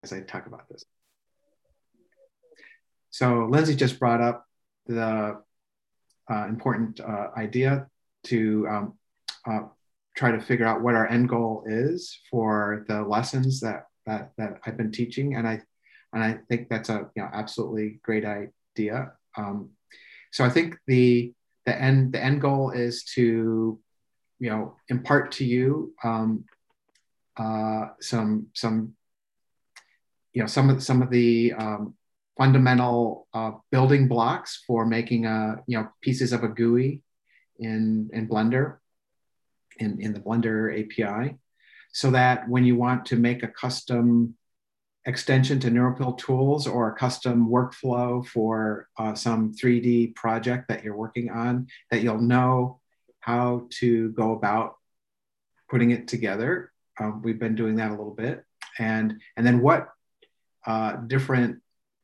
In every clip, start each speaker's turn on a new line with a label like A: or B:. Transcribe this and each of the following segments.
A: I talk about this. So Lindsay just brought up the important idea to try to figure out what our end goal is for the lessons that I've been teaching, and I think that's a absolutely great idea. So I think the end goal is to impart to you some of the fundamental building blocks for making pieces of a GUI in Blender, in the Blender API, so that when you want to make a custom extension to NeuralPill tools or a custom workflow for some 3D project that you're working on, that you'll know how to go about putting it together. We've been doing that a little bit, and then what different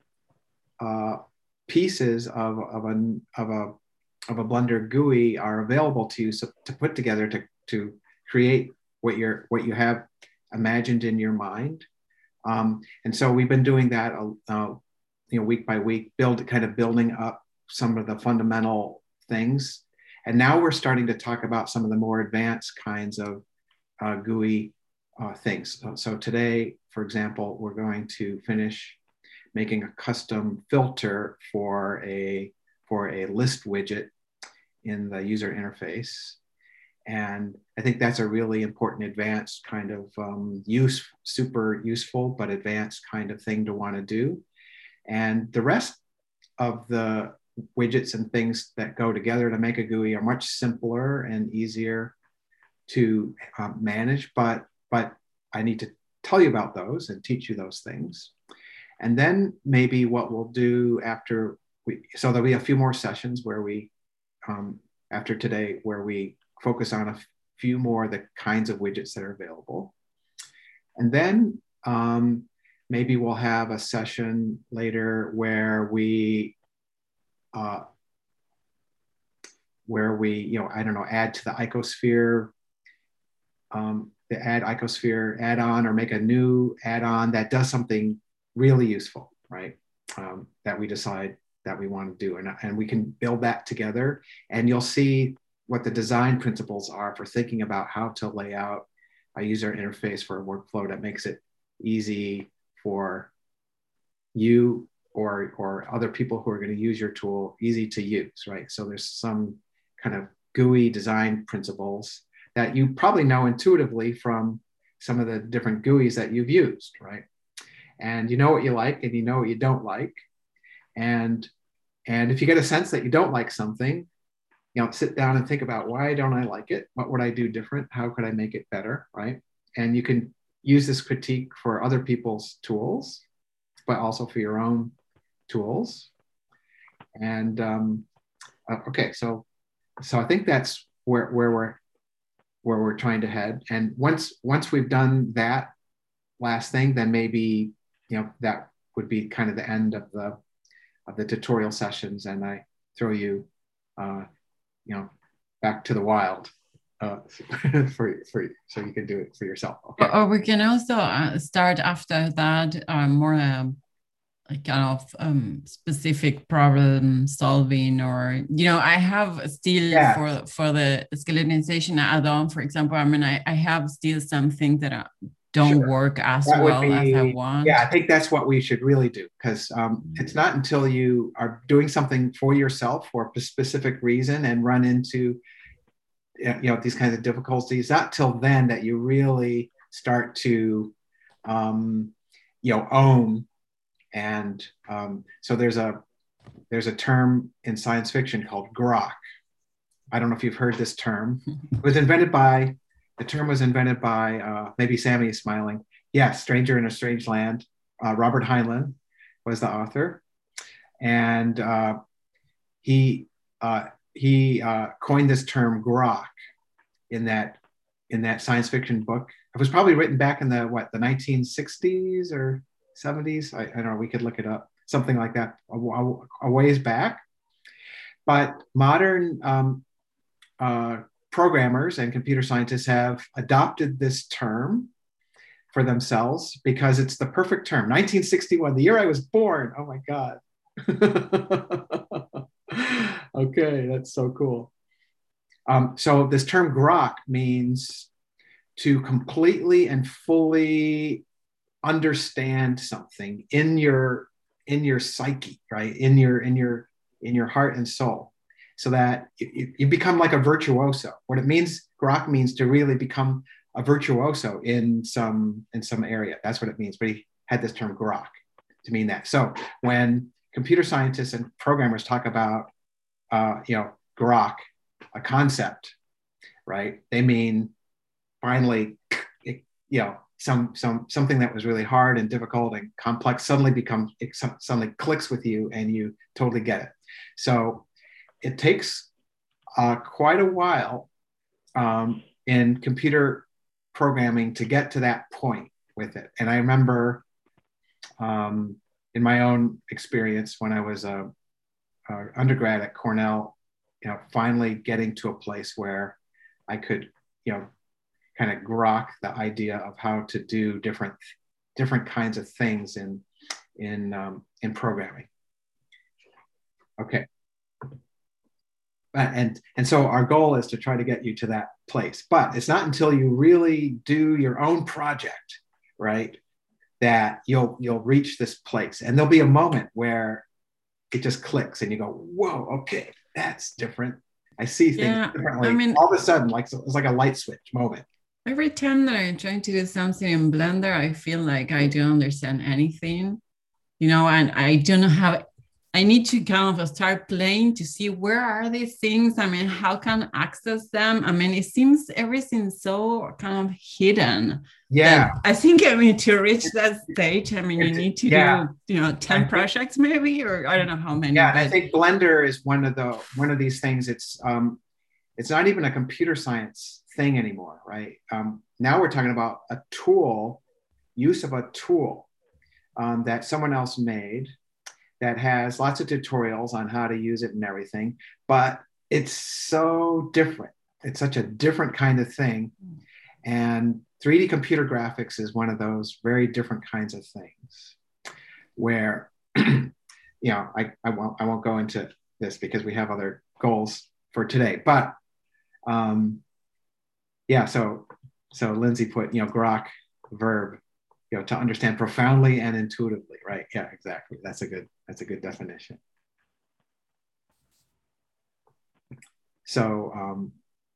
A: pieces of a Blender GUI are available to you to put together to create what you have imagined in your mind. And so we've been doing that, week by week, building up some of the fundamental things. And now we're starting to talk about some of the more advanced kinds of GUI things. So today, for example, we're going to finish making a custom filter for a list widget in the user interface. And I think that's a really important advanced kind of super useful, but advanced kind of thing to want to do. And the rest of the widgets and things that go together to make a GUI are much simpler and easier to manage, but I need to tell you about those and teach you those things. And then maybe what we'll do after so there'll be a few more sessions where we, after today, where we focus on a few more of the kinds of widgets that are available. And then maybe we'll have a session later where we add to the Icosphere, the add Icosphere add-on, or make a new add-on that does something really useful, right? That we decide that we want to do. And we can build that together, and you'll see what the design principles are for thinking about how to lay out a user interface for a workflow that makes it easy for you or other people who are going to use your tool, easy to use, right? So there's some kind of GUI design principles that you probably know intuitively from some of the different GUIs that you've used, right? And you know what you like and you know what you don't like. And if you get a sense that you don't like something, sit down and think about, why don't I like it? What would I do different? How could I make it better, right? And you can use this critique for other people's tools, but also for your own tools. And okay, so I think that's where we're trying to head. And once we've done that last thing, then maybe that would be kind of the end of the tutorial sessions, and I throw you back to the wild for so you can do it for yourself. Okay.
B: Or we can also start after that more kind of specific problem solving, or I have still for the skeletonization add-on, for example. I mean, I have still something that don't work as well as I want.
A: Yeah, I think that's what we should really do, because it's not until you are doing something for yourself for a specific reason and run into these kinds of difficulties, not till then that you really start to own. And so there's a term in science fiction called grok. I don't know if you've heard this term. The term was invented by, maybe Sammy is smiling. Yes, Stranger in a Strange Land. Robert Heinlein was the author. And he coined this term grok in that science fiction book. It was probably written back in the 1960s or 70s. I don't know, we could look it up. Something like that, a ways back. But modern programmers and computer scientists have adopted this term for themselves because it's the perfect term. 1961, the year I was born. Oh my God. Okay, that's so cool. So this term grok means to completely and fully understand something in your psyche, right? In your heart and soul, so that you become like a virtuoso. What it means, grok means to really become a virtuoso in some area. That's what it means. But he had this term grok to mean that. So when computer scientists and programmers talk about grok, a concept, right? They mean finally, something that was really hard and difficult and complex suddenly clicks with you and you totally get it. So it takes quite a while in computer programming to get to that point with it. And I remember in my own experience when I was a undergrad at Cornell, finally getting to a place where I could, kind of grok the idea of how to do different kinds of things in programming. Okay. And so our goal is to try to get you to that place, but it's not until you really do your own project, right, that you'll reach this place. And there'll be a moment where it just clicks and you go, whoa, okay, that's different. I see things differently. I mean, all of a sudden, it's like a light switch moment.
B: Every time that I'm trying to do something in Blender, I feel like I don't understand anything, and I don't have, I need to kind of start playing to see where are these things. I mean, how can I access them? I mean, it seems everything's so kind of hidden.
A: Yeah.
B: I think, to reach that stage, you need to do, 10 projects maybe, or I don't know how many.
A: Yeah, and I think Blender is one of these things. It's not even a computer science thing anymore, right? Now we're talking about use of a tool that someone else made that has lots of tutorials on how to use it and everything, but it's so different. It's such a different kind of thing. And 3D computer graphics is one of those very different kinds of things where, I won't go into this because we have other goals for today, but so Lindsay put, grok, verb, to understand profoundly and intuitively, right? Yeah, exactly. That's a good definition. So,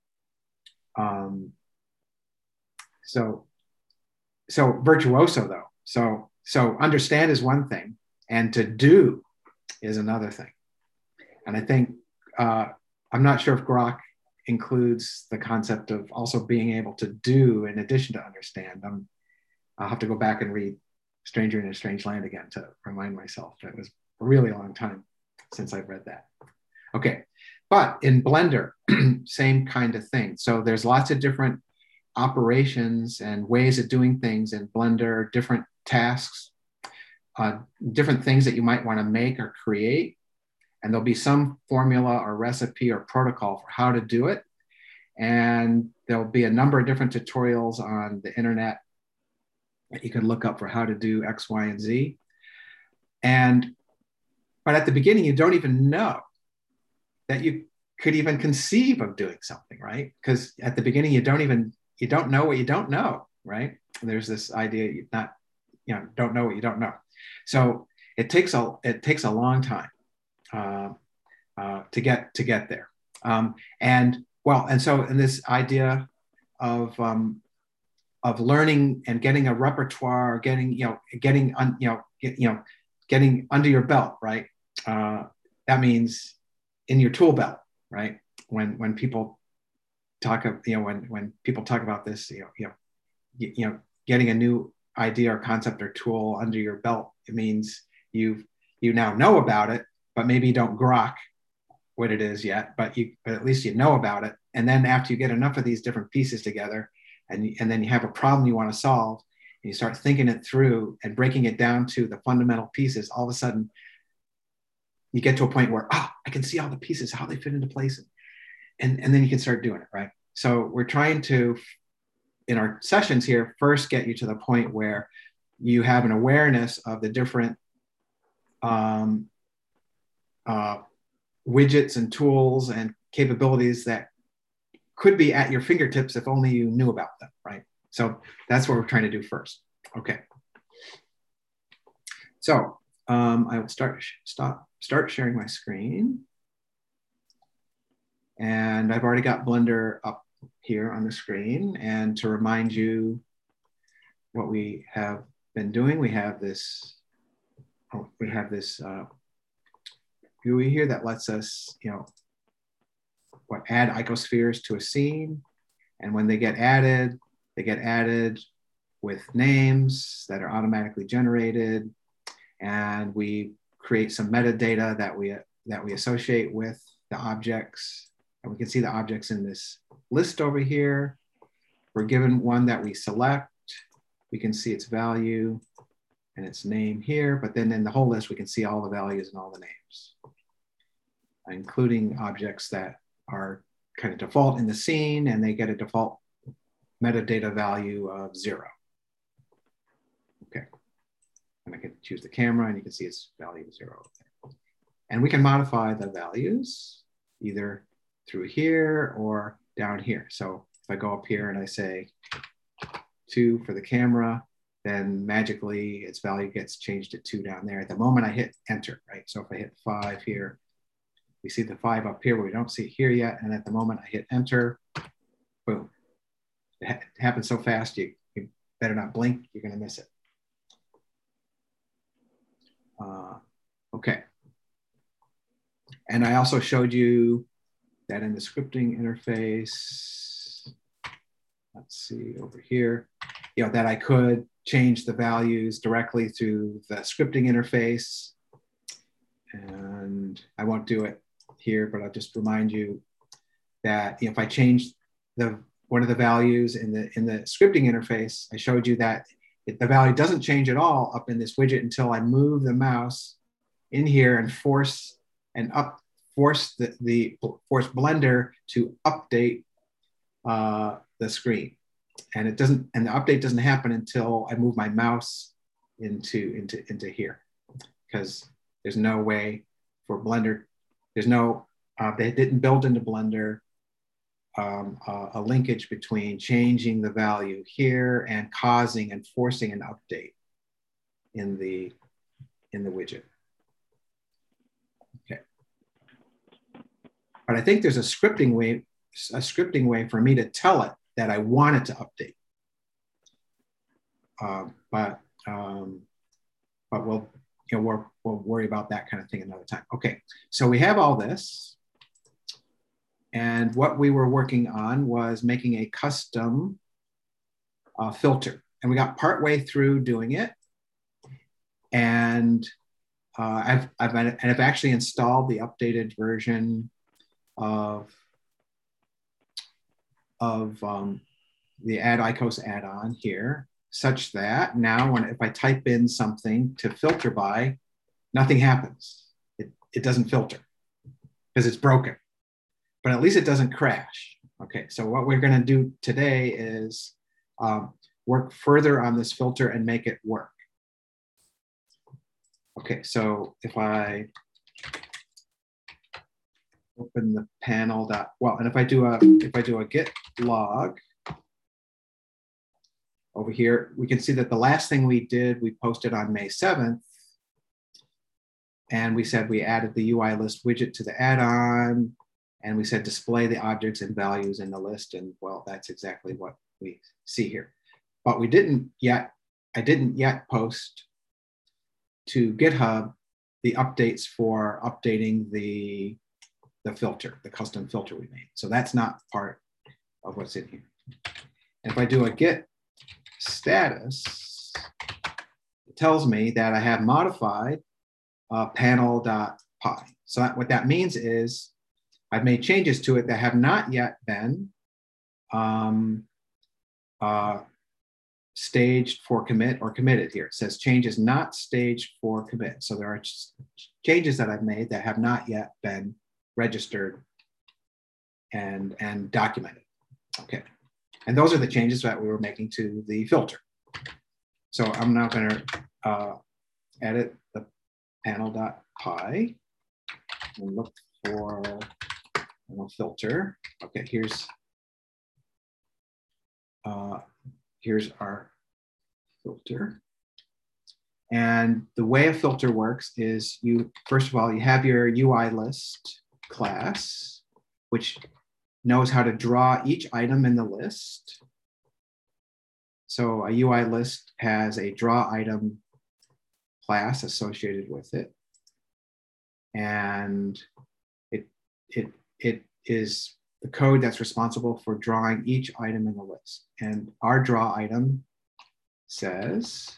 A: so virtuoso though. So understand is one thing, and to do is another thing. And I think I'm not sure if grok includes the concept of also being able to do in addition to understand. I'll have to go back and read Stranger in a Strange Land again to remind myself. It was a really long time since I've read that. Okay, but in Blender, same kind of thing. So there's lots of different operations and ways of doing things in Blender, different tasks, different things that you might want to make or create. And there'll be some formula or recipe or protocol for how to do it. And there'll be a number of different tutorials on the internet that you can look up for how to do X, Y, and Z. But at the beginning, you don't even know that you could even conceive of doing something, right? Because at the beginning, you don't know what you don't know, right? There's this idea you don't know what you don't know. So it takes a long time to get there. And so in this idea of learning and getting a repertoire, getting under your belt, right? That means in your tool belt, right? When people talk of, when people talk about this, getting a new idea or concept or tool under your belt, it means you now know about it, but maybe you don't grok what it is yet, but at least you know about it. And then after you get enough of these different pieces together, and then you have a problem you want to solve, and you start thinking it through and breaking it down to the fundamental pieces, all of a sudden you get to a point where, I can see all the pieces, how they fit into place. And then you can start doing it, right? So we're trying to in our sessions here first get you to the point where you have an awareness of the different widgets and tools and capabilities that could be at your fingertips if only you knew about them, right? So that's what we're trying to do first. Okay. So I will start sharing my screen. And I've already got Blender up here on the screen. And to remind you what we have been doing, we have this GUI here that lets us, add icospheres to a scene. And when they get added with names that are automatically generated. And we create some metadata that we associate with the objects. And we can see the objects in this list over here. We're given one that we select. We can see its value and its name here, but then in the whole list, we can see all the values and all the names, including objects that are kind of default in the scene, and they get a default metadata value of 0. Okay. And I can choose the camera and you can see its value of 0. And we can modify the values either through here or down here. So if I go up here and I say 2 for the camera, then magically its value gets changed to 2 down there at the moment I hit enter, right? So if I hit 5 here, we see the 5 up here, but we don't see it here yet. And at the moment I hit enter, boom. It happens so fast, you better not blink, you're gonna miss it. Okay. And I also showed you that in the scripting interface, let's see over here, that I could change the values directly through the scripting interface. And I won't do it here, but I'll just remind you that if I change one of the values in the scripting interface, I showed you that the value doesn't change at all up in this widget until I move the mouse in here and force Blender to update the screen. And the update doesn't happen until I move my mouse into here, because there's no way for Blender, they didn't build into Blender a linkage between changing the value here and causing and forcing an update in the widget. Okay. But I think there's a scripting way for me to tell it that I want it to update. But we'll worry about that kind of thing another time. Okay, so we have all this. And what we were working on was making a custom filter. And we got partway through doing it. And I've actually installed the updated version of the Add Icos add-on here, such that now if I type in something to filter by, nothing happens. It doesn't filter because it's broken. But at least it doesn't crash. Okay, so what we're gonna do today is work further on this filter and make it work. Okay, so if I open the panel and if I do a git log over here, we can see that the last thing we did, we posted on May 7th, and we said we added the UI list widget to the add-on. And we said display the objects and values in the list, and well, that's exactly what we see here. But I didn't yet post to GitHub the updates for updating the filter, the custom filter we made. So that's not part of what's in here. And if I do a git status, it tells me that I have modified panel.py. So what that means is I've made changes to it that have not yet been staged for commit or committed here. It says changes not staged for commit. So there are changes that I've made that have not yet been registered and documented. Okay. And those are the changes that we were making to the filter. So I'm now going to edit the panel.py and look for a filter. Okay, here's our filter. And the way a filter works is first of all, you have your UI list class, which knows how to draw each item in the list. So a UI list has a draw item class associated with it. And it is the code that's responsible for drawing each item in the list. And our draw item says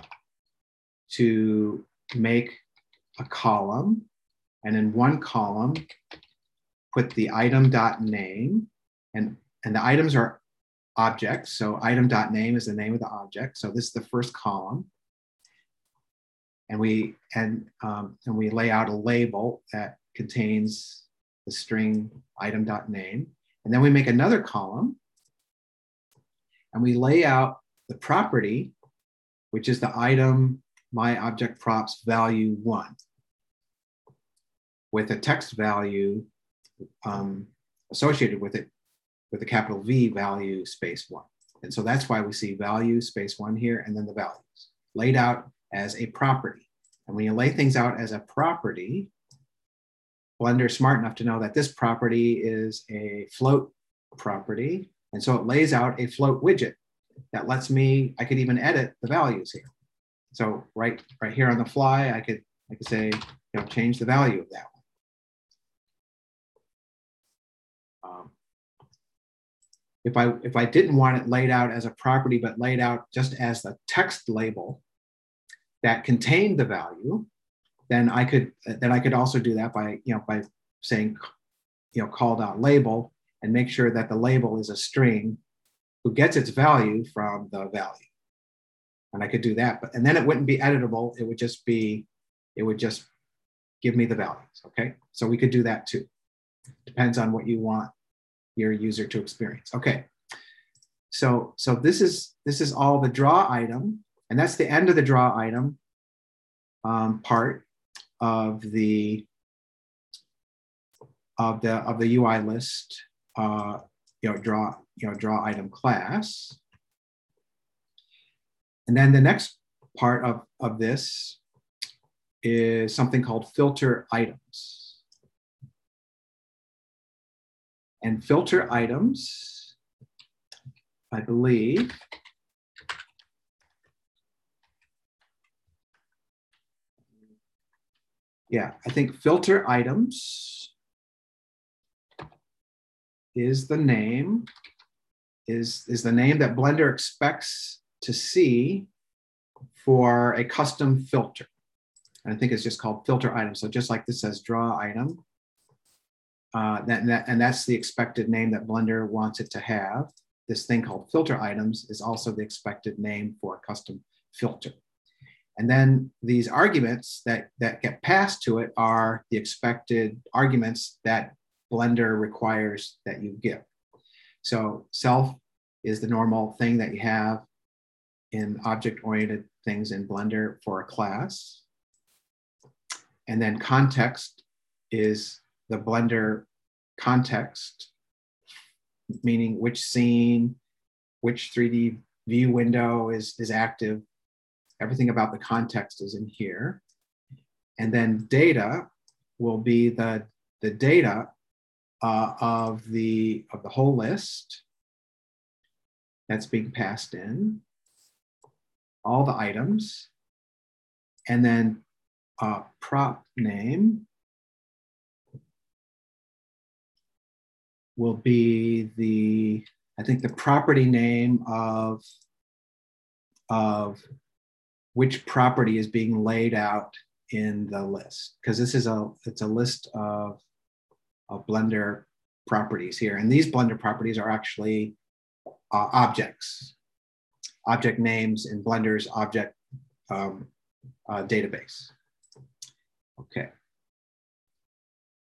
A: to make a column, and in one column, put the item.name, and the items are objects. So item.name is the name of the object. So this is the first column. And we lay out a label that contains the string item.name. And then we make another column and we lay out the property, which is the item my object props value 1 with a text value associated with it with a capital V value space 1. And so that's why we see value space 1 here and then the values laid out as a property. And when you lay things out as a property, Blender is smart enough to know that this property is a float property. And so it lays out a float widget that lets me, I could even edit the values here. So right here on the fly, I could say, change the value of that one. If I didn't want it laid out as a property, but laid out just as the text label that contained the value, then I could also do that by saying call.label and make sure that the label is a string who gets its value from the value. And I could do that, and then it wouldn't be editable. It would just give me the values. Okay, so we could do that too. Depends on what you want your user to experience. Okay, so this is all the draw item, and that's the end of the draw item part of the UI list draw item class. And then the next part of this is something called filter items. And filter items, I believe, I think filter items is the name that Blender expects to see for a custom filter. And I think it's just called filter item. So just like this says draw item, and that's the expected name that Blender wants it to have. This thing called filter items is also the expected name for a custom filter. And then these arguments that get passed to it are the expected arguments that Blender requires that you give. So self is the normal thing that you have in object-oriented things in Blender for a class. And then context is the Blender context, meaning which scene, which 3D view window is active. Everything about the context is in here. And then data will be the data of the whole list that's being passed in, all the items, and then prop name will be I think the property name of which property is being laid out in the list, because this is it's a list of Blender properties here, and these Blender properties are actually objects, object names in Blender's object database. Okay.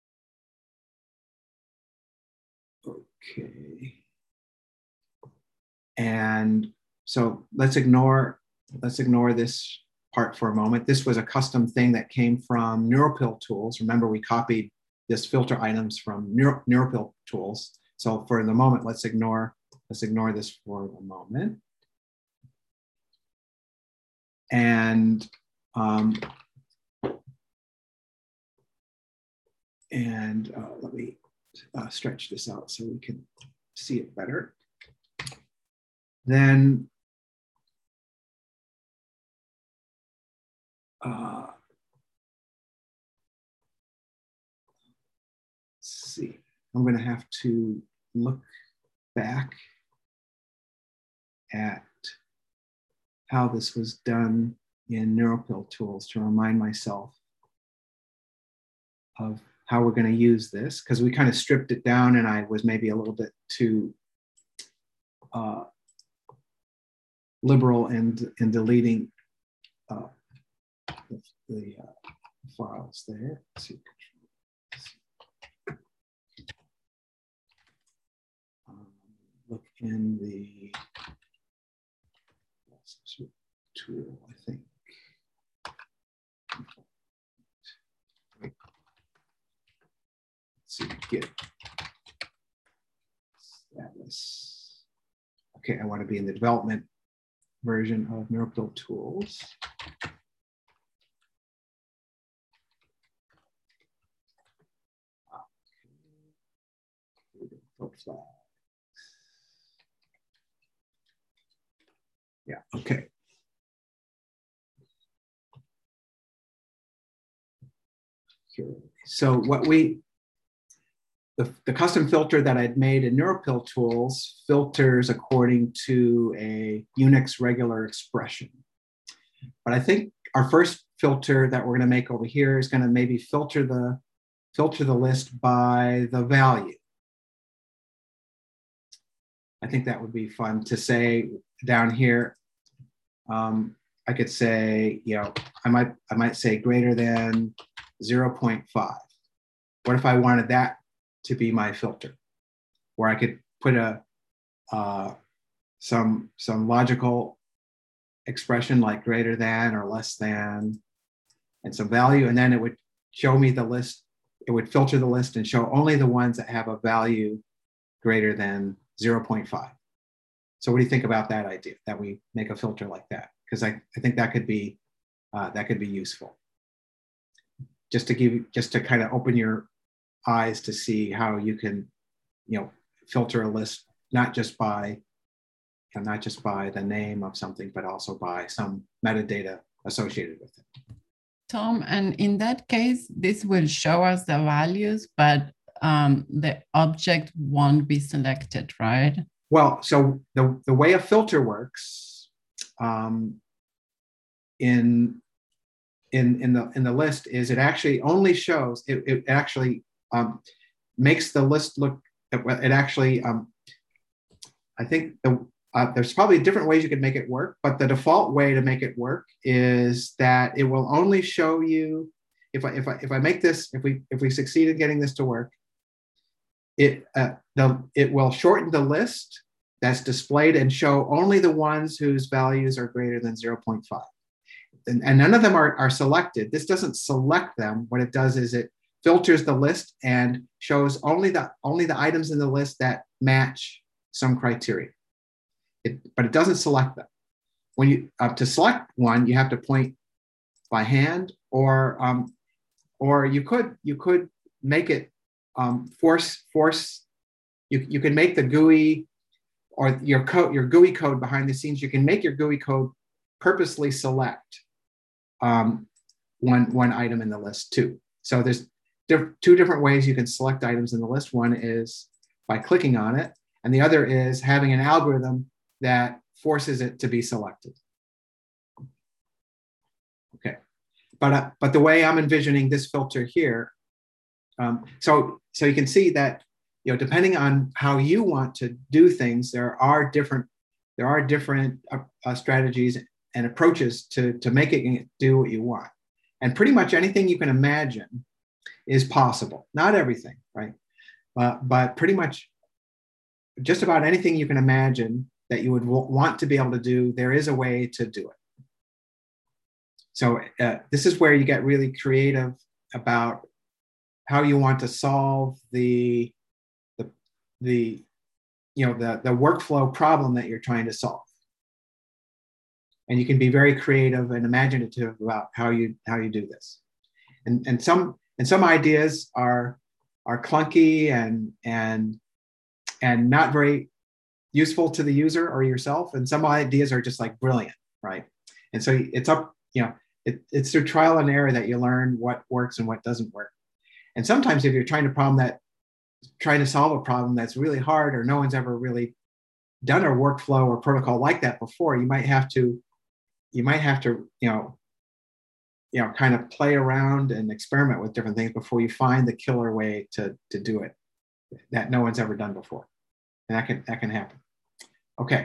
A: Okay. And so let's ignore this part for a moment. This was a custom thing that came from NeuroPill tools. Remember, we copied this filter items from NeuroPill tools. So for the moment, let's ignore this for the moment. And let me stretch this out so we can see it better. Then let's see. I'm going to have to look back at how this was done in NeuroPill tools to remind myself of how we're going to use this, because we kind of stripped it down and I was maybe a little bit too liberal in deleting the files there. Let's see. Look in the tool, I think. Let's see, Git status. Okay, I want to be in the development version of NeuroPill tools. Okay. Yeah, okay. So what the custom filter that I'd made in NeuroPill tools filters according to a Unix regular expression. But I think our first filter that we're going to make over here is going to maybe filter the list by the value. I think that would be fun to say down here. I could say, you know, I might say greater than 0.5. What if I wanted that to be my filter, where I could put some logical expression like greater than or less than, and some value, and then it would show me the list. It would filter the list and show only the ones that have a value greater than 0.5. So what do you think about that idea, that we make a filter like that? Because I think that could be useful. Just to kind of open your eyes to see how you can, you know, filter a list not just by the name of something, but also by some metadata associated with it.
B: Tom, and in that case, this will show us the values, but the object won't be selected, right?
A: Well, so the way a filter works in the list is it actually only shows, it actually makes the list look, it actually, I think there's probably different ways you could make it work, but the default way to make it work is that it will only show you, if I make this, if we succeed in getting this to work, it will shorten the list that's displayed and show only the ones whose values are greater than 0.5. And none of them are selected. This doesn't select them. What it does is it filters the list and shows only the items in the list that match some criteria. But it doesn't select them. When you to select one, you have to point by hand, or you could make it force. You can make the GUI or your GUI code behind the scenes. You can make your GUI code purposely select one item in the list too. So there's two different ways you can select items in the list. One is by clicking on it, and the other is having an algorithm that forces it to be selected. Okay, but the way I'm envisioning this filter here, so you can see that, you know, depending on how you want to do things, there are different strategies and approaches to make it do what you want. And pretty much anything you can imagine is possible. Not everything, right? But pretty much just about anything you can imagine that you would want to be able to do, there is a way to do it. So this is where you get really creative about how you want to solve the workflow problem that you're trying to solve. And you can be very creative and imaginative about how you do this. And some ideas are clunky and not very useful to the user or yourself, and some ideas are just like brilliant, right? And so it's up, it's through trial and error that you learn what works and what doesn't work. And sometimes if you're trying to solve a problem that's really hard, or no one's ever really done a workflow or protocol like that before, you might have to kind of play around and experiment with different things before you find the killer way to do it that no one's ever done before. And that can happen. Okay.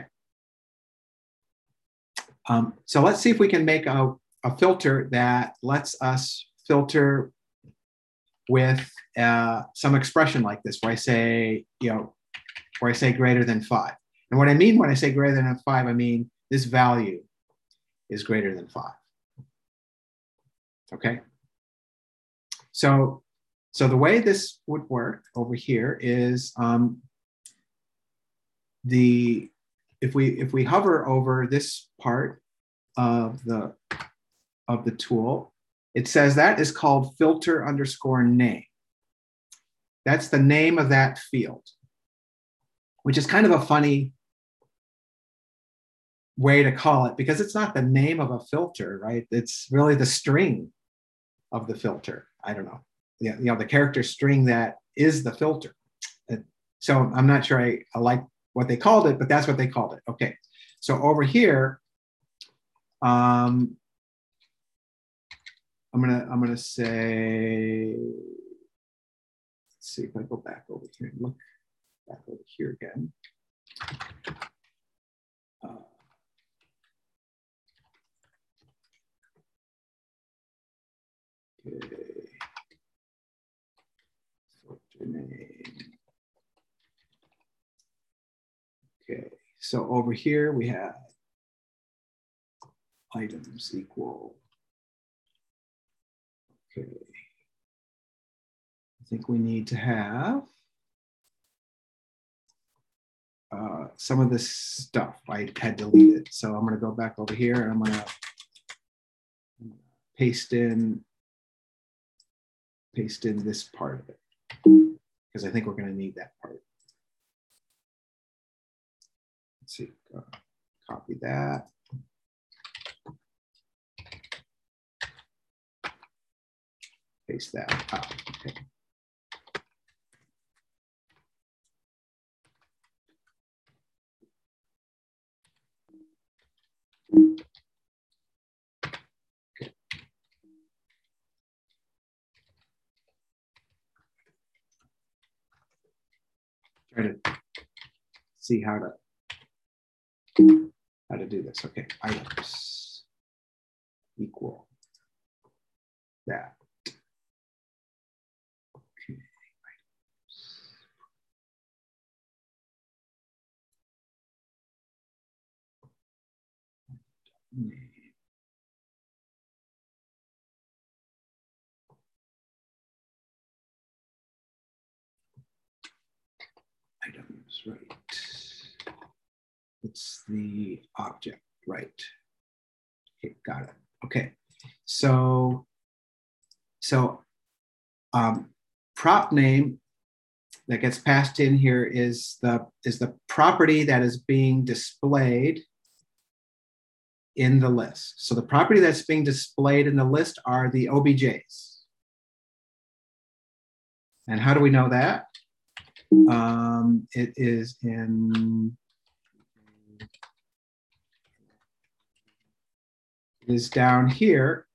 A: So let's see if we can make a filter that lets us filter with some expression like this, where I say greater than 5. And what I mean when I say greater than 5, I mean this value is greater than 5. Okay. So the way this would work over here is if we hover over this part of the tool, it says that is called filter underscore name. That's the name of that field, which is kind of a funny way to call it, because it's not the name of a filter, right? It's really the string of the filter. I don't know. The character string that is the filter. So I'm not sure I like what they called it, but that's what they called it. Okay. So over here, I'm gonna say, let's see if I go back over here and look back over here again. Okay. Filter name. Okay. So over here we have items equal. Okay. I think we need to have some of this stuff I had deleted. So I'm going to go back over here and I'm going to paste in this part of it, because I think we're going to need that part. Let's see, copy that. Paste that out. Okay. Try to see how to do this. Okay, items equal that. Okay, name. Items, right. It's the object, right. Okay, got it. Okay, so prop name that gets passed in here is the property that is being displayed in the list. So the property that's being displayed in the list are the OBJs. And how do we know that? It is down here,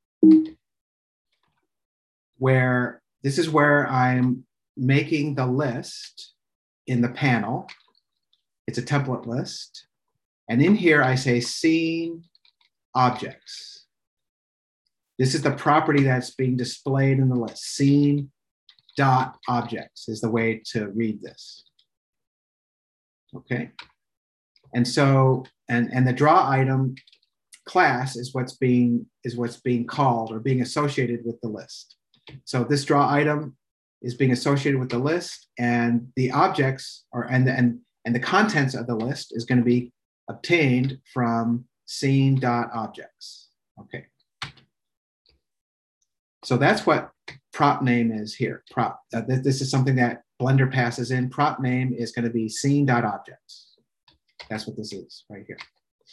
A: where this is where I'm making the list in the panel. It's a template list. And in here I say scene objects. This is the property that's being displayed in the list. Scene dot objects is the way to read this. Okay. And so, and the draw item class is what's being called or being associated with the list. So this draw item is being associated with the list, and the objects and the contents of the list is going to be obtained from scene.objects. Okay. So that's what prop name is here. This is something that Blender passes in. Prop name is going to be scene.objects. That's what this is right here.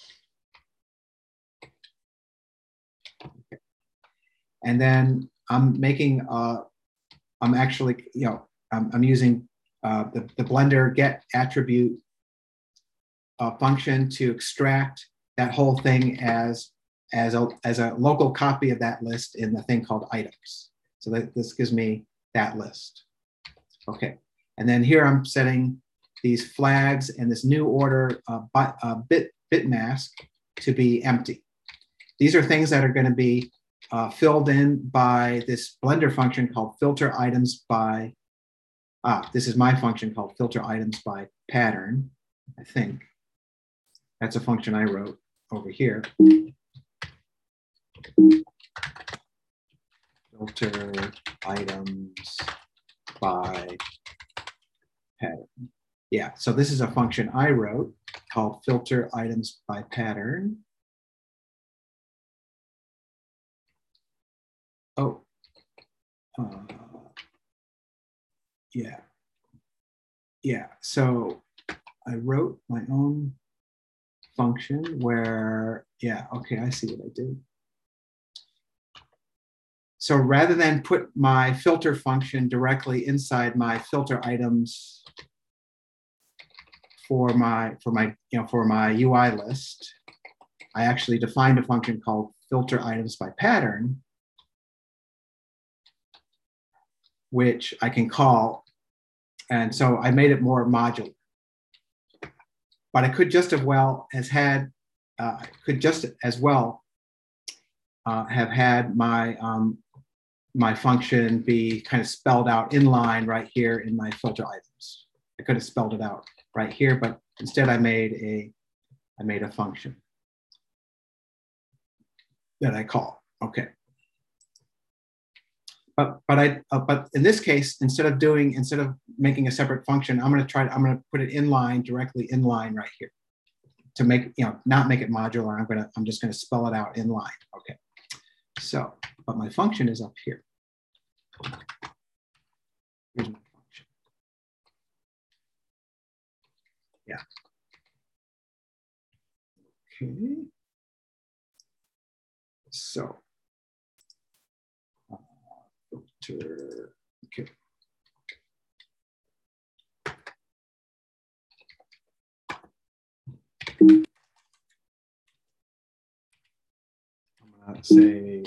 A: Okay. And then I'm making, I'm actually, I'm using the Blender get attribute function to extract that whole thing as a local copy of that list in the thing called items. So this gives me that list. Okay, and then here I'm setting these flags and this new order bit mask to be empty. These are things that are going to be filled in by this Blender function called filter items by, this is my function called filter items by pattern, I think. That's a function I wrote over here. Filter items by pattern. Yeah, so this is a function I wrote called filter items by pattern. Oh, yeah. So I wrote my own function where, okay, I see what I did. So rather than put my filter function directly inside my filter items for my UI list, I actually defined a function called filter items by pattern, which I can call. And so I made it more modular. But I could just as well have had my function be kind of spelled out inline right here in my filter items. I could have spelled it out right here, but instead I made a function that I call. Okay. But in this case, instead of making a separate function, I'm going to put it directly inline right here to make, not make it modular. I'm just going to spell it out inline. Okay. So, but my function is up here. Here's my function. Yeah. Okay. So. Okay. I'm going to say,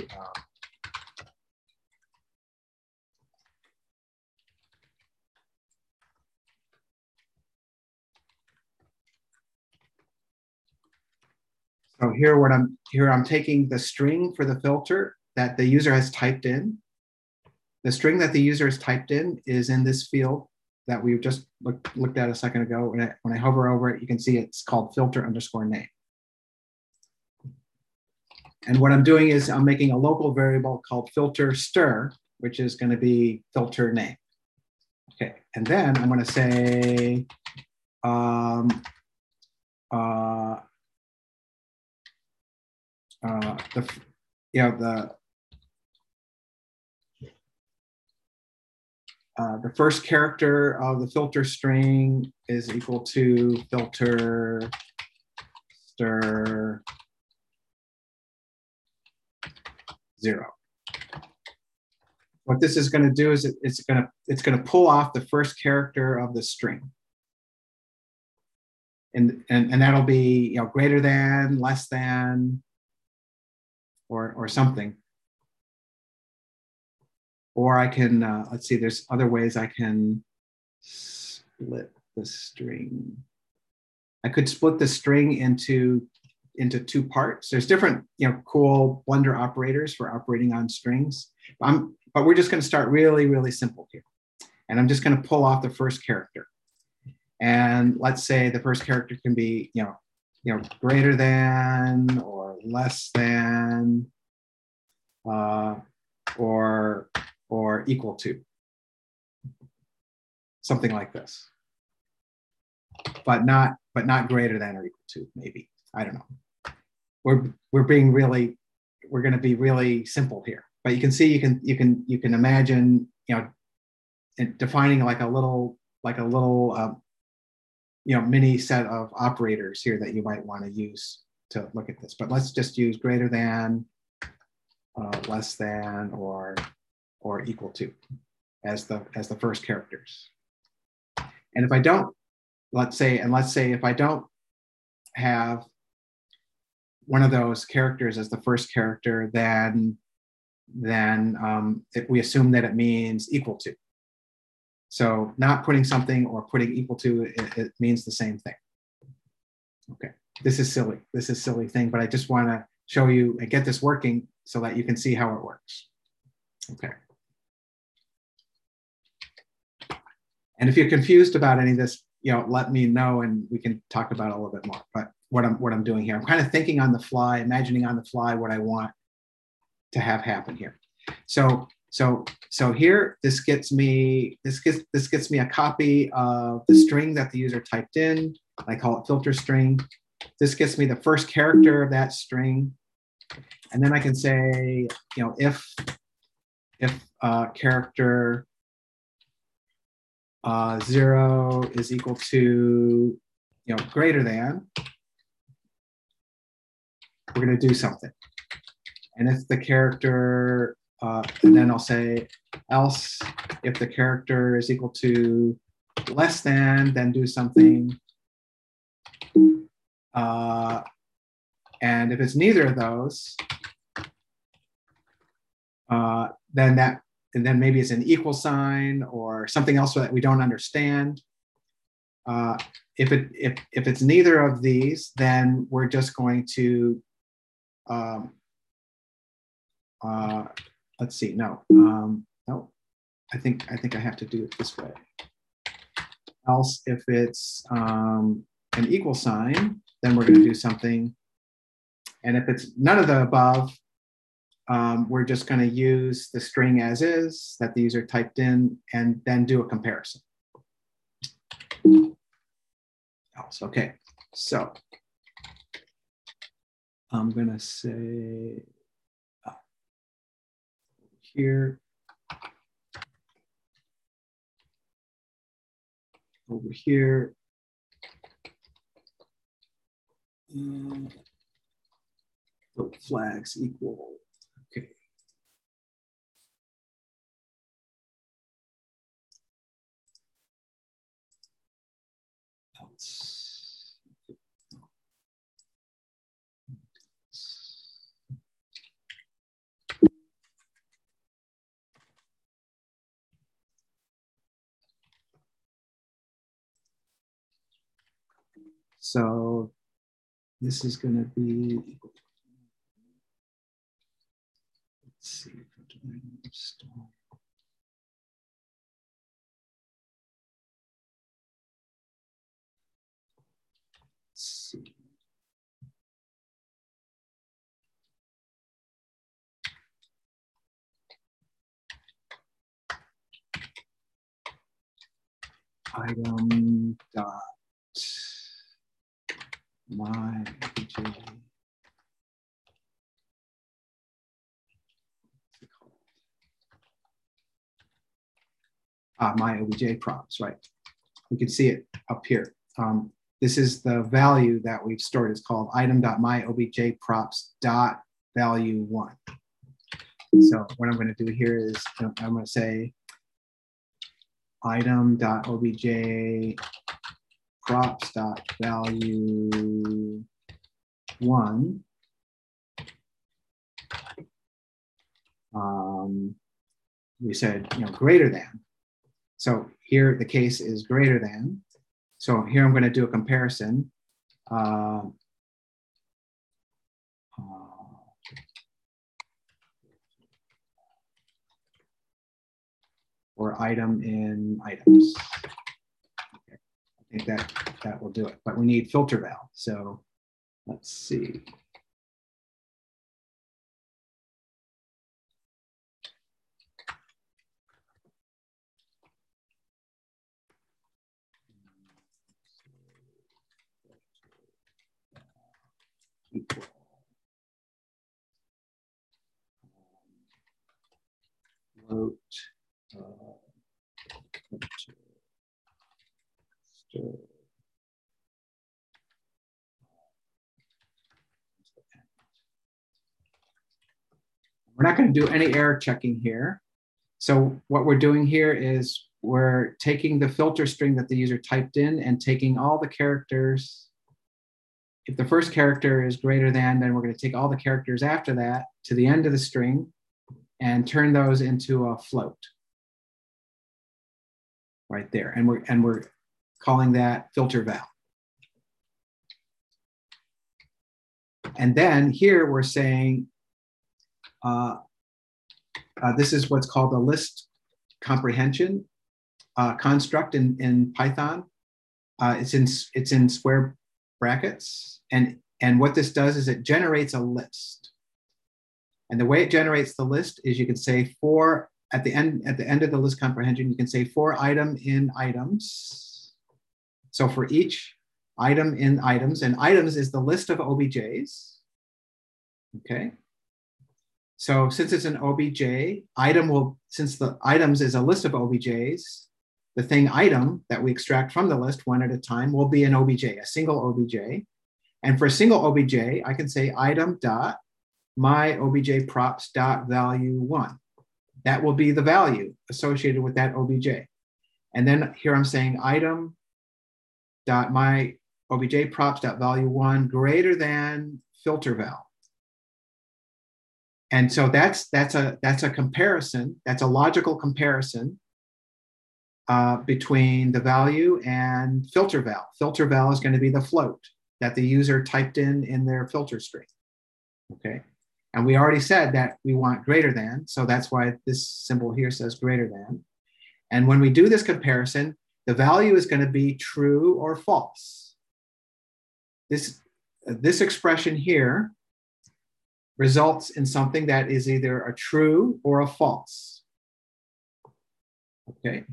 A: so here I'm taking the string for the filter that the user has typed in. The string that the user has typed in is in this field that we just looked at a second ago. When I hover over it, you can see it's called filter_name. And what I'm doing is I'm making a local variable called filter stir, which is going to be filter name. Okay, and then I'm going to say the first character of the filter string is equal to filter stir 0. What this is going to do is it's going to pull off the first character of the string, and that'll be greater than, less than, or something. Or I can, let's see, there's other ways I can split the string. I could split the string into two parts. There's different, cool Blender operators for operating on strings. But we're just going to start really, really simple here. And I'm just going to pull off the first character. And let's say the first character can be, greater than or less than or equal to, something like this, but not greater than or equal to, maybe. I don't know. We're being really, we're going to be really simple here, but you can see, you can imagine, defining like a little mini set of operators here that you might want to use to look at this. But let's just use greater than, less than, or equal to as the first characters. And if I don't, let's say if I don't have one of those characters as the first character, then we assume that it means equal to. So not putting something or putting equal to, it means the same thing. Okay, this is silly. This is a silly thing, but I just want to show you and get this working so that you can see how it works. Okay. And if you're confused about any of this, let me know and we can talk about it a little bit more. But what I'm doing here, I'm kind of thinking on the fly, imagining on the fly what I want to have happen here. So here, this gets me a copy of the string that the user typed in. I call it filter string. This gets me the first character of that string, and then I can say, if character 0 is equal to greater than, we're going to do something. And if the character, and then I'll say else if the character is equal to less than, then do something. And if it's neither of those, then maybe it's an equal sign or something else that we don't understand. If it's neither of these, then we're just going to let's see. No, I think I have to do it this way. Else, if it's an equal sign, then we're going to do something. And if it's none of the above, we're just going to use the string as is that the user typed in and then do a comparison. Else, okay. So I'm going to say here, over here, flags equal. Okay. So this is going to be, let's see. Let's see. Item dot my my OBJ props, right? We can see it up here. This is the value that we've stored. It's called item.myobjprops.value1. So what I'm going to do here is I'm going to say item.objprops.value1. We said greater than. So here the case is greater than. So here I'm going to do a comparison. Or item in items. Okay. I think that will do it. But we need filter val. So let's see. Equal. Float. We're not going to do any error checking here. So what we're doing here is we're taking the filter string that the user typed in and taking all the characters. If the first character is greater than, then we're going to take all the characters after that to the end of the string and turn those into a float right there. And we're calling that filter val. And then here we're saying, this is what's called a list comprehension construct in Python. It's in square brackets, and what this does is it generates a list. And the way it generates the list is you can say for at the end of the list comprehension, you can say for item in items. So for each item in items, and items is the list of OBJs. Okay. So since it's an OBJ, since the items is a list of OBJs, the thing item that we extract from the list one at a time will be an OBJ, a single OBJ. And for a single OBJ, I can say item dot my OBJ props dot value 1. That will be the value associated with that OBJ. And then here I'm saying item dot my OBJ props dot value 1 greater than filter val. And so that's a comparison. That's a logical comparison between the value and filter val. Filter val is going to be the float that the user typed in their filter string. Okay, and we already said that we want greater than, so that's why this symbol here says greater than. And when we do this comparison, the value is going to be true or false. This expression here results in something that is either a true or a false. Okay.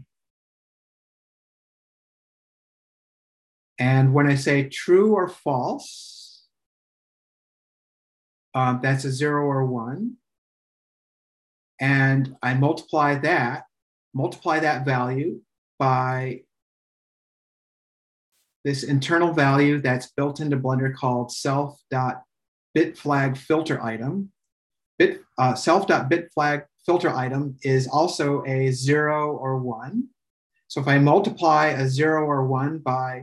A: And when I say true or false, that's a 0 or 1. And I multiply that value by this internal value that's built into Blender called self.bitFlag filter item. Self.bitFlag filter item is also a 0 or 1. So if I multiply a 0 or 1 by,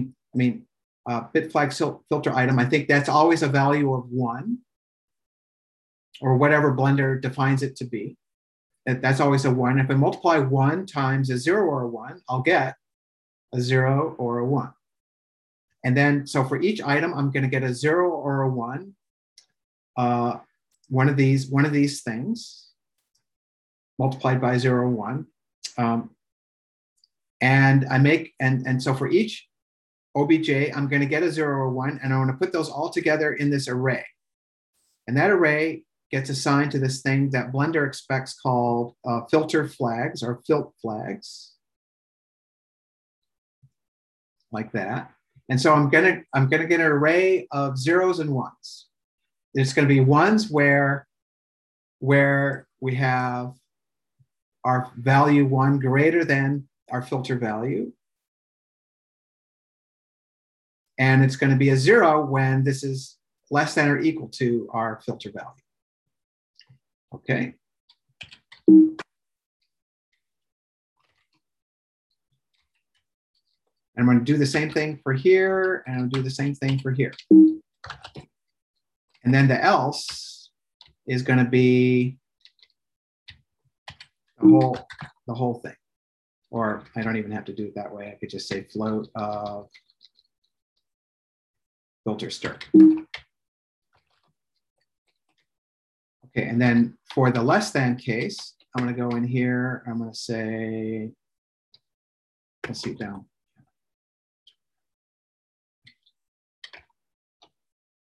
A: bitFlag filter item, I think that's always a value of 1, or whatever Blender defines it to be. That's always a 1. If I multiply 1 times a 0 or a 1, I'll get a 0 or a 1. And then, so for each item, I'm going to get a 0 or a 1. One of these things multiplied by 0 or 1. And I make, and so for each OBJ, I'm going to get a 0 or 1, and I want to put those all together in this array. And that array gets assigned to this thing that Blender expects called filter flags or filt flags, like that. And so I'm gonna get an array of zeros and ones. There's going to be ones where we have our value 1 greater than our filter value. And it's going to be a 0 when this is less than or equal to our filter value. Okay. And I'm going to do the same thing for here, and I'll do the same thing for here. And then the else is going to be the whole thing. Or I don't even have to do it that way. I could just say float of filter stir. Okay, and then for the less than case, I'm going to go in here. I'm going to say, let's see down.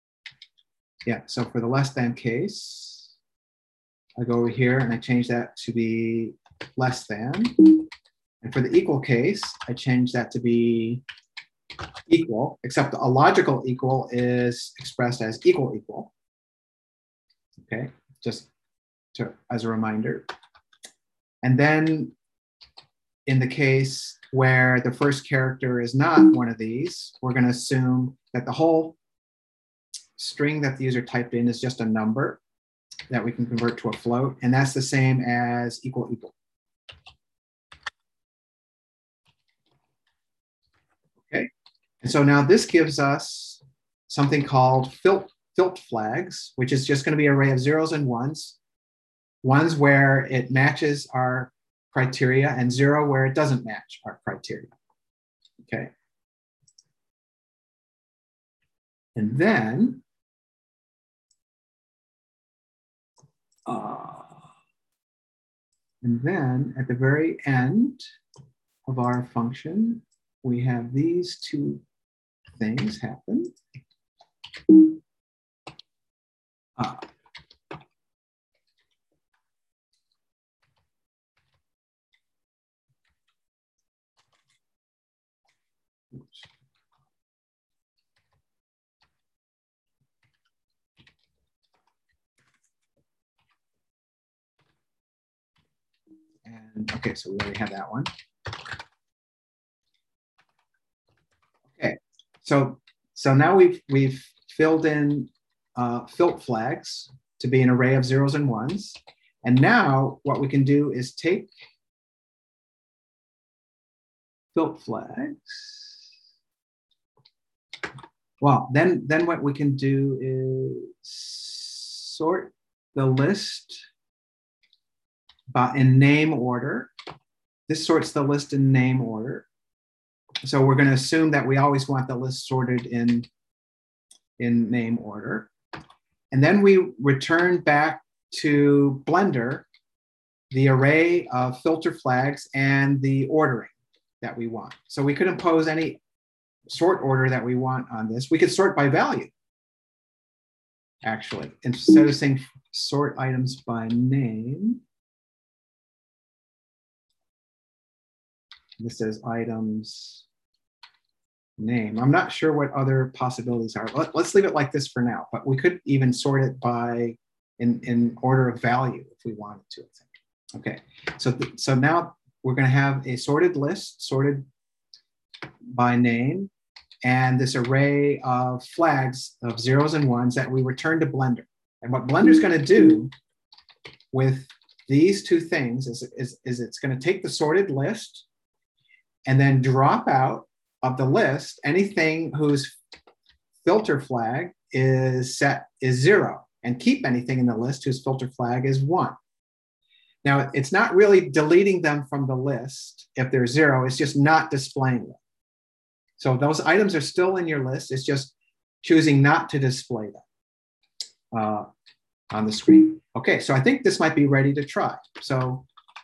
A: yeah, so for the less than case, I go over here and I change that to be less than. And for the equal case, I change that to be equal, except a logical equal is expressed as equal equal. Okay, just as a reminder. And then in the case where the first character is not one of these, we're going to assume that the whole string that the user typed in is just a number that we can convert to a float, and that's the same as equal equal. Okay, and so now this gives us something called filt flags, which is just going to be an array of zeros and ones where it matches our criteria and 0 where it doesn't match our criteria. Okay. And then at the very end of our function, we have these two things happen. And okay, so we already have that one. Okay, so now we've filled in filt flags to be an array of zeros and ones. And now what we can do is take filt flags. Well, then what we can do is sort the list in name order. This sorts the list in name order. So we're going to assume that we always want the list sorted in name order. And then we return back to Blender the array of filter flags and the ordering that we want. So we could impose any sort order that we want on this. We could sort by value, actually. Instead of saying sort items by name, this says items name. I'm not sure what other possibilities are. Let's leave it like this for now, but we could even sort it by in order of value if we wanted to, I think. Okay, so now we're going to have a sorted list, sorted by name, and this array of flags of zeros and ones that we return to Blender. And what Blender's going to do with these two things is it's going to take the sorted list and then drop out of the list anything whose filter flag is set is 0, and keep anything in the list whose filter flag is 1. Now, it's not really deleting them from the list if they're 0, it's just not displaying them. So those items are still in your list, it's just choosing not to display them on the screen. Okay, so I think this might be ready to try. So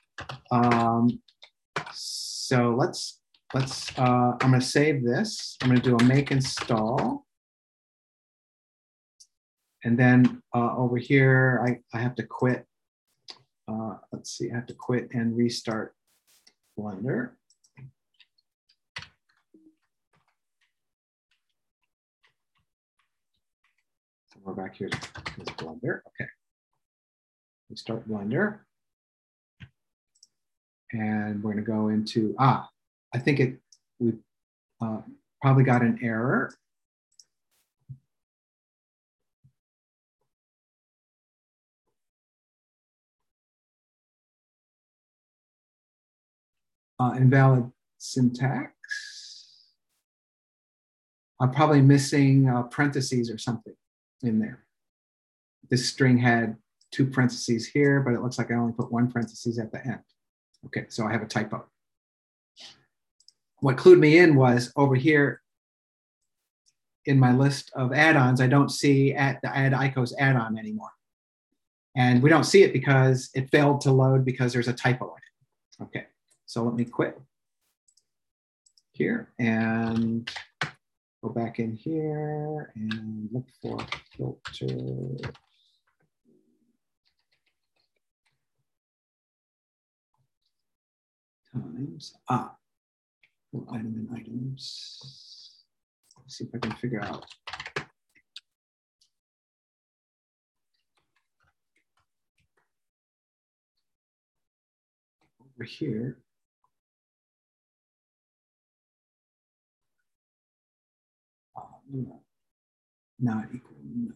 A: let's I'm going to save this. I'm going to do a make install. And then over here, I have to quit. Let's see, I have to quit and restart Blender. So we're back here to Blender. Okay. Restart Blender. And we're going to go into, I think we've probably got an error. Invalid syntax. I'm probably missing parentheses or something in there. This string had 2 parentheses here, but it looks like I only put 1 parentheses at the end. Okay, so I have a typo. What clued me in was over here in my list of add-ons, I don't see the Add Icos add-on anymore. And we don't see it because it failed to load because there's a typo in it. Okay, so let me quit here and go back in here and look for filter. Times, item and items. Let's see if I can figure out. Over here. No, not equal. No.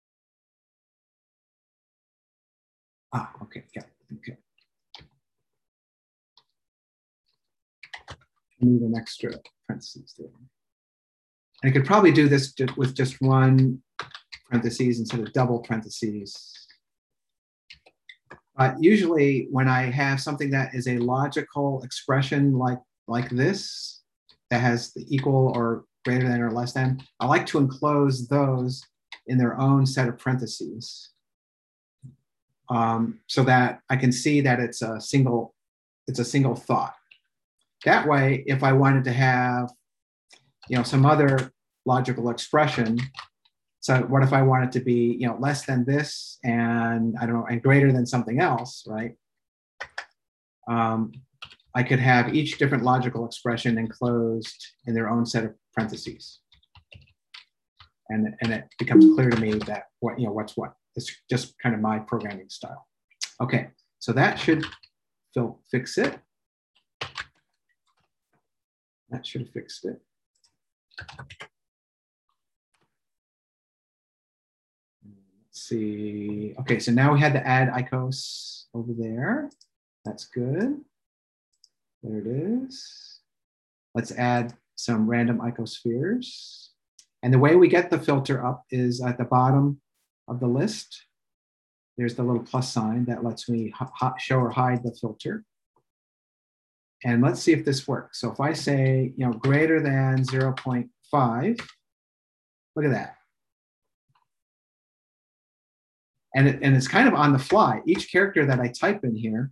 A: Okay, yeah, okay. I need an extra parentheses there. And I could probably do this with just one parentheses instead of double parentheses. But usually when I have something that is a logical expression like this, that has the equal or greater than or less than, I like to enclose those in their own set of parentheses, so that I can see that it's a single thought. That way, if I wanted to have, some other logical expression, so what if I want it to be, less than this and I don't know, and greater than something else, right? I could have each different logical expression enclosed in their own set of parentheses. And it becomes clear to me that what's what. It's just kind of my programming style. Okay, so that should fix it. That should have fixed it. Let's see. Okay, so now we had to add ICOS over there. That's good. There it is. Let's add some random icospheres. And the way we get the filter up is at the bottom of the list. There's the little plus sign that lets me show or hide the filter. And let's see if this works. So if I say, greater than 0.5, look at that. And it's kind of on the fly. Each character that I type in here,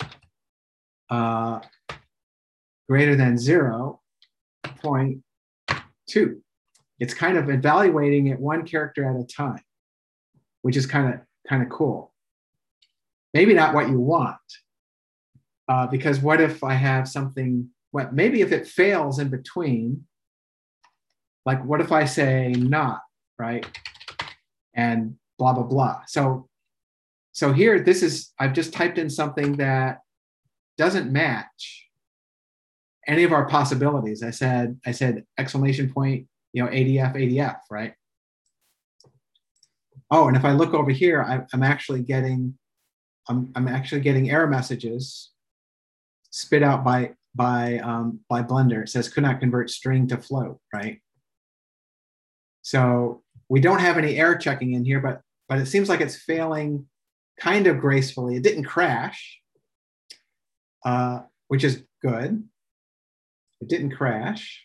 A: greater than 0.2. It's kind of evaluating it one character at a time, which is kind of cool. Maybe not what you want, because what if I have something, maybe if it fails in between, like what if I say not, right? And blah, blah, blah. So here, I've just typed in something that doesn't match any of our possibilities. I said exclamation point, ADF, right? Oh, and if I look over here, I'm actually getting error messages spit out by Blender. It says could not convert string to float, right? So we don't have any error checking in here, but it seems like it's failing kind of gracefully. It didn't crash, which is good. It didn't crash.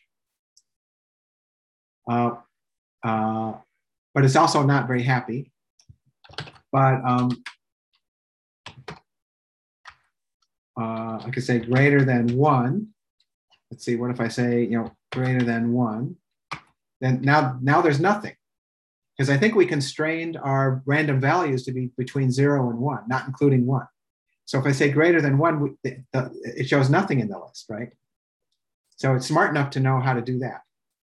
A: But it's also not very happy. But I could say greater than 1. Let's see, what if I say, greater than 1? Then now there's nothing. Because I think we constrained our random values to be between 0 and 1, not including 1. So if I say greater than 1, it shows nothing in the list, right? So it's smart enough to know how to do that.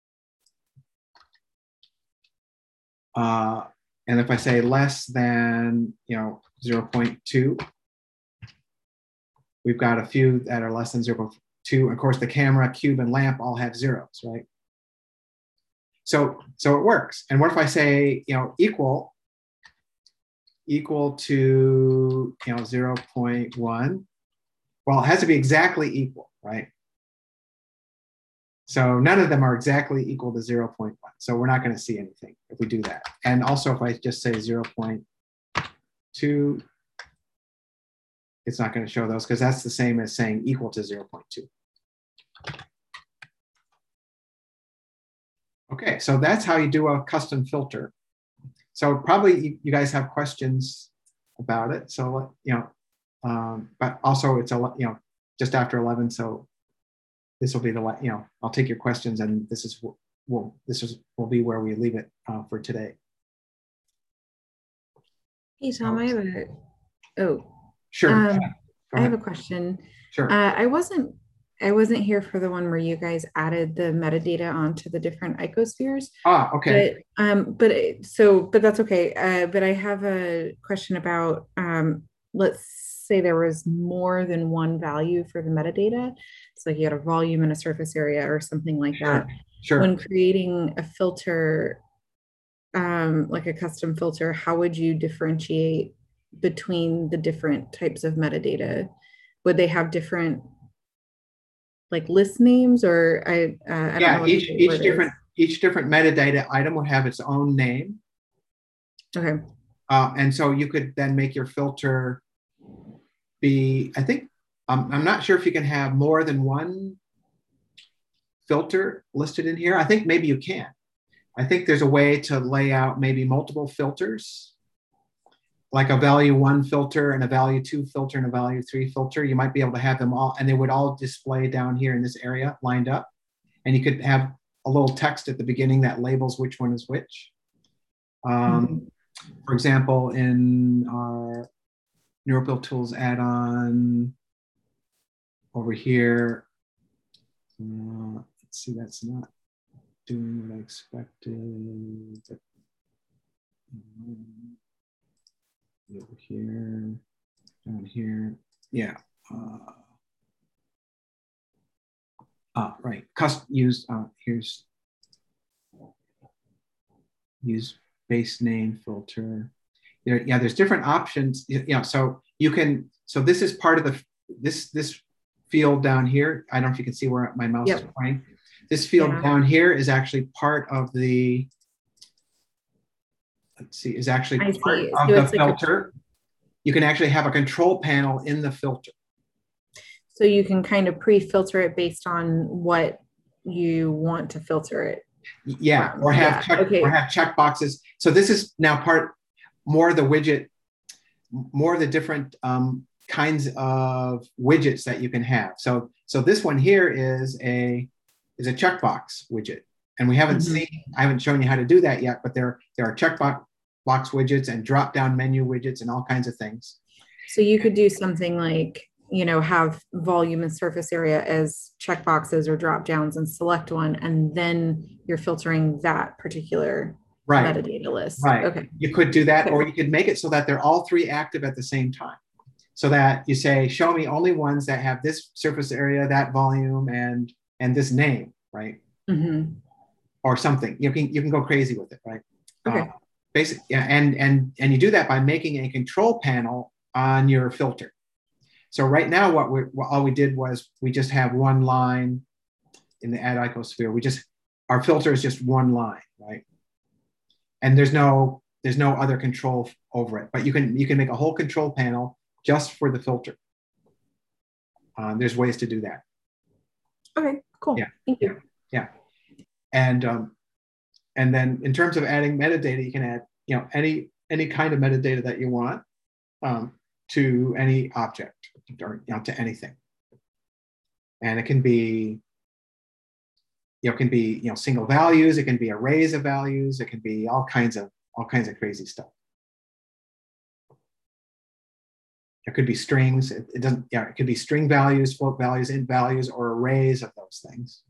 A: And if I say less than 0.2, we've got a few that are less than 0.2. Of course, the camera, cube, and lamp all have zeros, right? So it works. And what if I say equal to 0.1? Well, it has to be exactly equal, right? So none of them are exactly equal to 0.1. So we're not going to see anything if we do that. And also if I just say 0.2, it's not going to show those because that's the same as saying equal to 0.2. Okay, so that's how you do a custom filter. So probably you guys have questions about it. So but also it's just after 11. So this will be the I'll take your questions, and this is will be where we leave it for today.
C: Hey Tom, I have
A: sure.
C: I have a question.
A: Sure.
C: I wasn't here for the one where you guys added the metadata onto the different icospheres.
A: Okay.
C: But that's okay. But I have a question about let's say there was more than one value for the metadata. So you had a volume and a surface area or something like that.
A: Sure.
C: When creating a filter, like a custom filter, how would you differentiate between the different types of metadata? Would they have different like list names, or I don't know.
A: Each different metadata item would have its own name.
C: Okay.
A: And so you could then make your filter be, I think, I'm not sure if you can have more than one filter listed in here. I think maybe you can. I think there's a way to lay out maybe multiple filters, like a value 1 filter and a value 2 filter and a value 3 filter. You might be able to have them all, and they would all display down here in this area lined up. And you could have a little text at the beginning that labels which one is which. For example, in our NeuroPill Tools add-on over here, let's see, that's not doing what I expected. Over here, down here, yeah. Right. Here's use base name filter. There's different options. So you can. So this is part of this field down here. I don't know if you can see where my mouse is pointing. This field down here is actually part of the. Let's see, is actually part of the filter. You can actually have a control panel in the filter.
C: So you can kind of pre-filter it based on what you want to filter it.
A: Yeah, or have check boxes. So this is now more of the widget, more of the different kinds of widgets that you can have. So this one here is a checkbox widget, and we haven't I haven't shown you how to do that yet, but there are checkbox widgets and drop-down menu widgets and all kinds of things.
C: So you could do something like, have volume and surface area as checkboxes or drop-downs and select one, and then you're filtering that particular metadata list.
A: Right.
C: Okay.
A: You could do that, or you could make it so that they're all three active at the same time. So that you say, show me only ones that have this surface area, that volume, and this name, right?
C: Mm-hmm.
A: Or something. You can go crazy with it, right?
C: Okay.
A: And you do that by making a control panel on your filter. So right now, all we did was we just have one line in the add icosphere. Our filter is just one line, right? And there's no other control over it. But you can make a whole control panel just for the filter. There's ways to do that.
C: Okay, cool.
A: Yeah.
C: Thank you.
A: Yeah. And then in terms of adding metadata, you can add any kind of metadata that you want to any object or to anything. And it can be single values, it can be arrays of values, it can be all kinds of crazy stuff. It could be strings. It could be string values, float values, int values, or arrays of those things.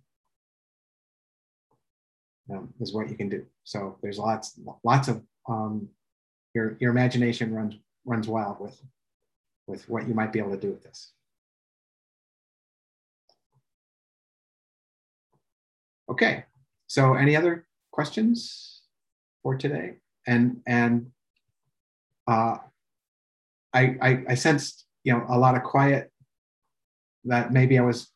A: Is what you can do. So there's lots of your imagination runs wild with what you might be able to do with this. Okay. So any other questions for today? And I sensed a lot of quiet, that maybe I was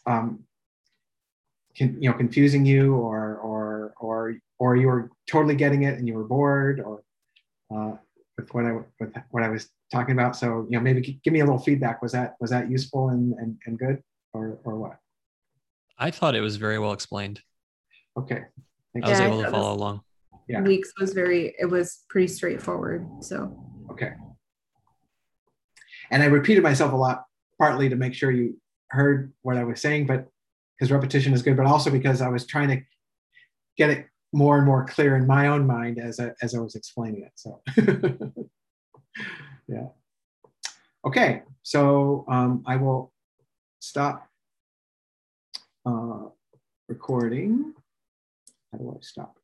A: confusing you, or you were totally getting it and you were bored, or with what I was talking about. So maybe give me a little feedback. Was that useful and good, or what?
D: I thought it was very well explained.
A: Okay.
D: I was able to follow along.
C: Yeah. Weeks it was pretty straightforward. So
A: okay. And I repeated myself a lot, partly to make sure you heard what I was saying, but because repetition is good, but also because I was trying to get it more and more clear in my own mind as I was explaining it. So yeah. Okay, so I will stop recording. How do I stop?